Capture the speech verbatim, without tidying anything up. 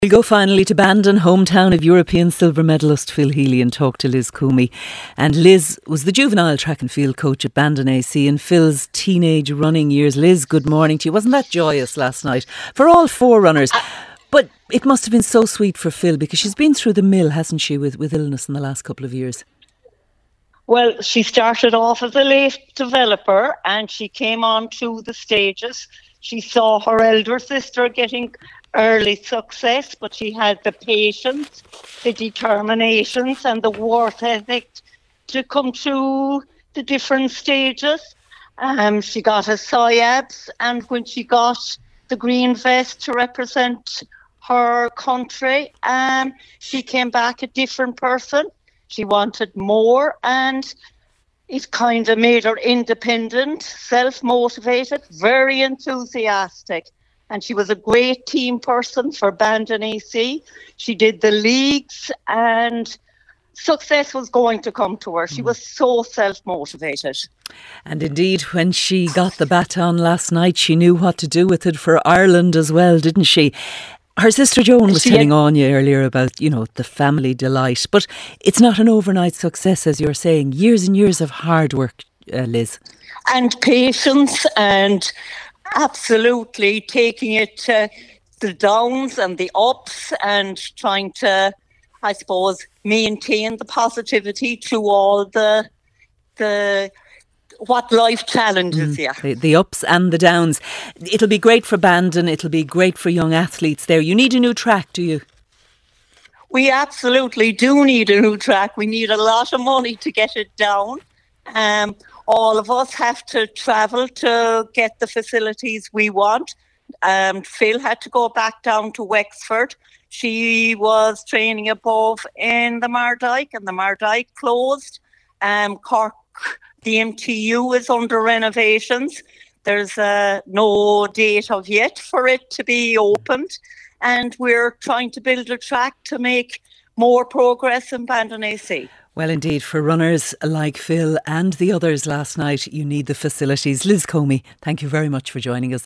We'll go finally to Bandon, hometown of European silver medalist Phil Healy, and talk to Liz Coomey. And Liz was the juvenile track and field coach at Bandon A C in Phil's teenage running years. Liz, good morning to you. Wasn't that joyous last night for all four runners? But it must have been so sweet for Phil, because she's been through the mill, hasn't she, with, with illness in the last couple of years? Well, she started off as a late developer and she came on through the stages. She saw her elder sister getting early success, but she had the patience, the determinations and the work ethic to come through the different stages. Um, she got a S I A B S, and when she got the green vest to represent her country, um, she came back a different person. She wanted more, and it kind of made her independent, self-motivated, very enthusiastic. And she was a great team person for Bandon A C. She did the leagues, and success was going to come to her. She was so self-motivated. And indeed, when she got the baton last night, she knew what to do with it for Ireland as well, didn't she? Her sister Joan was She telling had- Anya earlier about, you know, the family delight. But it's not an overnight success, as you're saying. Years and years of hard work, uh, Liz. And patience, and absolutely taking it to the downs and the ups, and trying to, I suppose, maintain the positivity through all the the what life challenges you. The, the ups and the downs. It'll be great for Bandon. It'll be great for young athletes there. You need a new track, do you? We absolutely do need a new track. We need a lot of money to get it down. Um, all of us have to travel to get the facilities we want. Um, Phil had to go back down to Wexford. She was training above in the Mardyke, and the Mardyke closed. Um, Cork, the M T U is under renovations. There's uh, no date of yet for it to be opened. And we're trying to build a track to make more progress in Bandon A C. Well, indeed, for runners like Phil and the others last night, you need the facilities. Liz Coomey, thank you very much for joining us.